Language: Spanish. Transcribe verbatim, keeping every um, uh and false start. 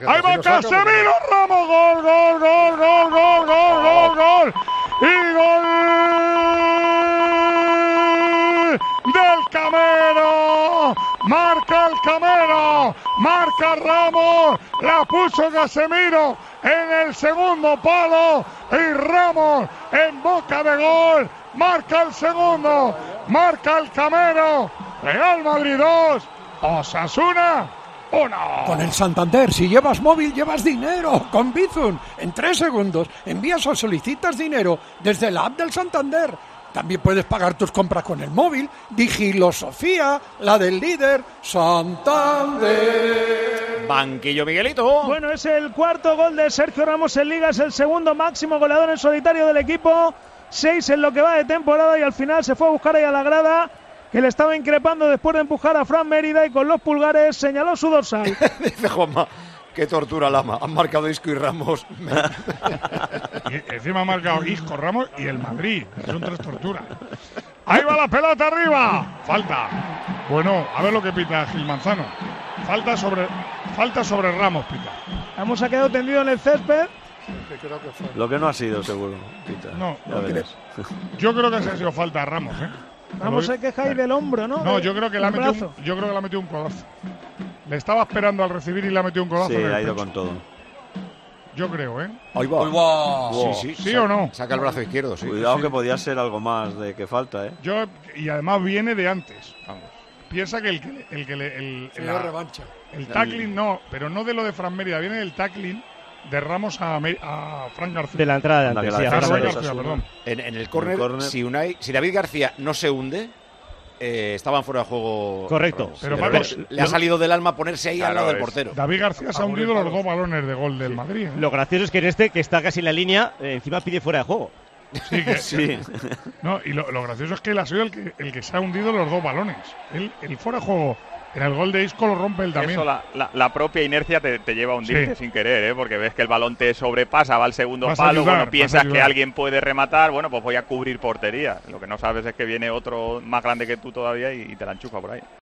Ahí va Casemiro, Ramos, gol, gol, gol, gol, gol, gol, gol, gol. Y gol del Camero. Marca el Camero, marca Ramos, la puso Casemiro en el segundo palo y Ramos en boca de gol. Marca el segundo, marca el Camero. Real Madrid dos, Osasuna uno. Con el Santander, si llevas móvil, llevas dinero. Con Bizum, en tres segundos, envías o solicitas dinero desde la app del Santander. También puedes pagar tus compras con el móvil. Digilosofía, la del líder, Santander. Banquillo Miguelito. Bueno, es el cuarto gol de Sergio Ramos en Liga, es el segundo máximo goleador en solitario del equipo. Seis en lo que va de temporada y al final se fue a buscar ahí a la grada, que le estaba increpando después de empujar a Fran Mérida y con los pulgares señaló su dorsal. Dice Juanma, qué tortura Lama. Han marcado Isco y Ramos. Y encima ha marcado Isco, Ramos y el Madrid. Son tres torturas. Ahí va la pelota arriba. Falta. Bueno, a ver lo que pita Gil Manzano. Falta sobre, falta sobre Ramos, pita. Ramos ha quedado tendido en el césped. Lo que no ha sido, seguro, pita. No, Ya no verás. Yo creo que se ha sido falta a Ramos, ¿eh? Ramos se queja ahí del hombro, ¿no? No, De, yo creo que le ha metido un, yo creo que le ha metido un codazo. Le estaba esperando al recibir y le ha metido un codazo. Sí, en el ha ido pecho. con todo. Yo creo, ¿eh? Ahí va. Wow. Sí, sí. ¿Sí o no? Saca el brazo izquierdo, sí. Cuidado sí. que podía ser algo más de que falta, ¿eh? Yo y además viene de antes. Vamos. Piensa que el que el que le, el, el, La revancha. el tackling no, pero no de lo de Fran Mérida, viene del tackling de Ramos a, a Fran García. De la entrada de Anda, antes, que sí, la A a defensa Fran Fran de García. García, Osasuna. perdón. En, en el córner, córner. si, Unai- si David García no se hunde, eh, estaban fuera de juego. Correcto. Ramos. Pero, Pero, Pablo, le ha salido del alma ponerse ahí al Claro, lado del es- portero. David García se ha hundido los dos balones de gol del Madrid. ¿eh? Lo gracioso es que en este, que está casi en la línea, eh, encima pide fuera de juego. Sí, que- Sí. No, y lo, lo gracioso es que él ha sido el que, el que se ha hundido los dos balones. Él, el fuera de juego en el gol de Isco lo rompe él también. Eso, la, la, la propia inercia te, te lleva a hundirte Sí. sin querer, ¿eh? Porque ves que el balón te sobrepasa, va al segundo Vas a palo, ayudar, bueno, vas a piensas que ayudar. alguien puede rematar, bueno, pues voy a cubrir portería. Lo que no sabes es que viene otro más grande que tú todavía y, y te la enchufa por ahí.